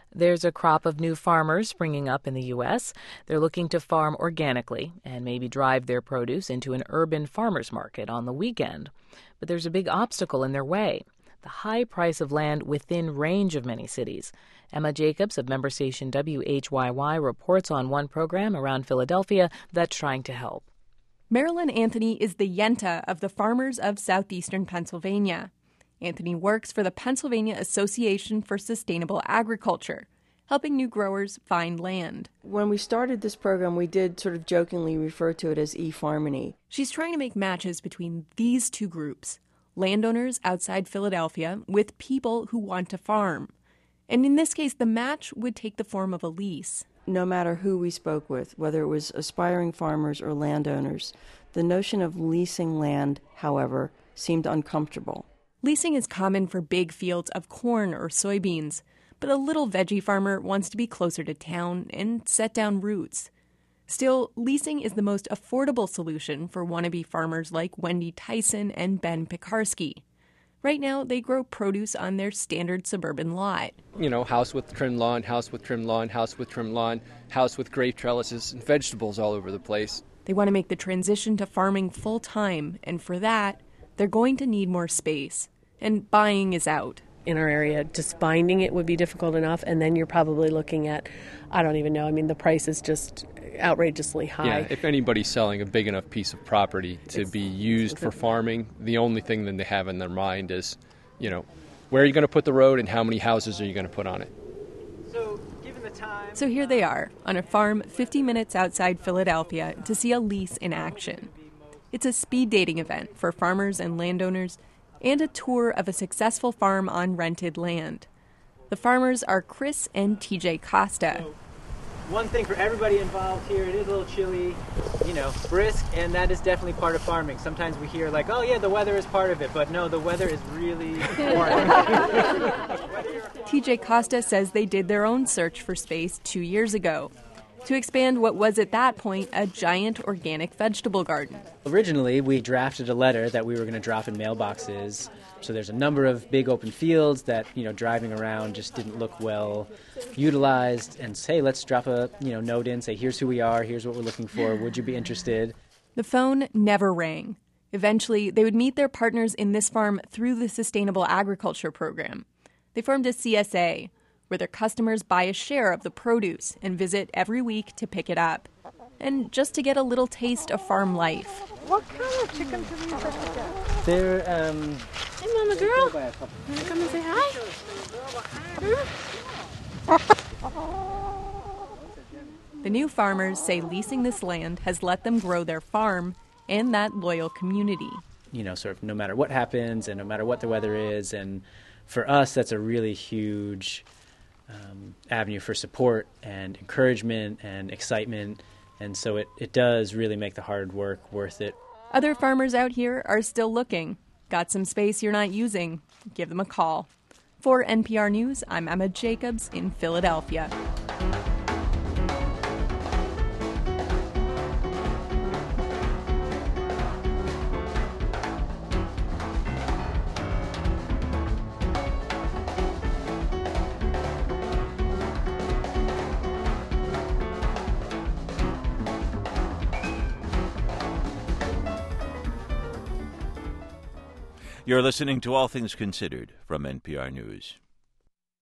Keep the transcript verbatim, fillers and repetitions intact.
There's a crop of new farmers springing up in the U S. They're looking to farm organically and maybe drive their produce into an urban farmers market on the weekend. But there's a big obstacle in their way: the high price of land within range of many cities. Emma Jacobs of member station W H Y Y reports on one program around Philadelphia that's trying to help. Marilyn Anthony is the Yenta of the farmers of southeastern Pennsylvania. Anthony works for the Pennsylvania Association for Sustainable Agriculture, helping new growers find land. When we started this program, we did sort of jokingly refer to it as eFarmony. She's trying to make matches between these two groups: landowners outside Philadelphia with people who want to farm. And in this case, the match would take the form of a lease. No matter who we spoke with, whether it was aspiring farmers or landowners, the notion of leasing land, however, seemed uncomfortable. Leasing is common for big fields of corn or soybeans, but a little veggie farmer wants to be closer to town and set down roots. Still, leasing is the most affordable solution for wannabe farmers like Wendy Tyson and Ben Pekarsky. Right now, they grow produce on their standard suburban lot. You know, house with trimmed lawn, house with trimmed lawn, house with trimmed lawn, house with grape trellises, and vegetables all over the place. They want to make the transition to farming full-time, and for that, they're going to need more space. And buying is out. In our area, just finding it would be difficult enough, and then you're probably looking at, I don't even know, I mean, the price is just outrageously high. Yeah, if anybody's selling a big enough piece of property to It's, be used for farming, the only thing that they have in their mind is, you know, where are you going to put the road and how many houses are you going to put on it? So, given the time... So here they are, on a farm fifty minutes outside Philadelphia to see a lease in action. It's a speed dating event for farmers and landowners, and a tour of a successful farm on rented land. The farmers are Chris and T J Costa. So, one thing for everybody involved here: it is a little chilly, you know, brisk, and that is definitely part of farming. Sometimes we hear like, oh yeah, the weather is part of it, but no, the weather is really important. T J Costa says they did their own search for space two years ago to expand what was at that point a giant organic vegetable garden. Originally, we drafted a letter that we were going to drop in mailboxes. So there's a number of big open fields that, you know, driving around just didn't look well utilized. And say, let's drop a, you know, note in, say, here's who we are, here's what we're looking for, would you be interested? The phone never rang. Eventually, they would meet their partners in this farm through the Sustainable Agriculture Program. They formed a C S A, where their customers buy a share of the produce and visit every week to pick it up, and just to get a little taste of farm life. What kind of chickens are these that you get? They're, um... Hey, Mama girl, wanna come and say hi? The new farmers say leasing this land has let them grow their farm and that loyal community. You know, sort of no matter what happens and no matter what the weather is, and for us, that's a really huge Um, avenue for support and encouragement and excitement, and so it, it does really make the hard work worth it. Other farmers out here are still looking. Got some space you're not using? Give them a call. For N P R News, I'm Emma Jacobs in Philadelphia. You're listening to All Things Considered from N P R News.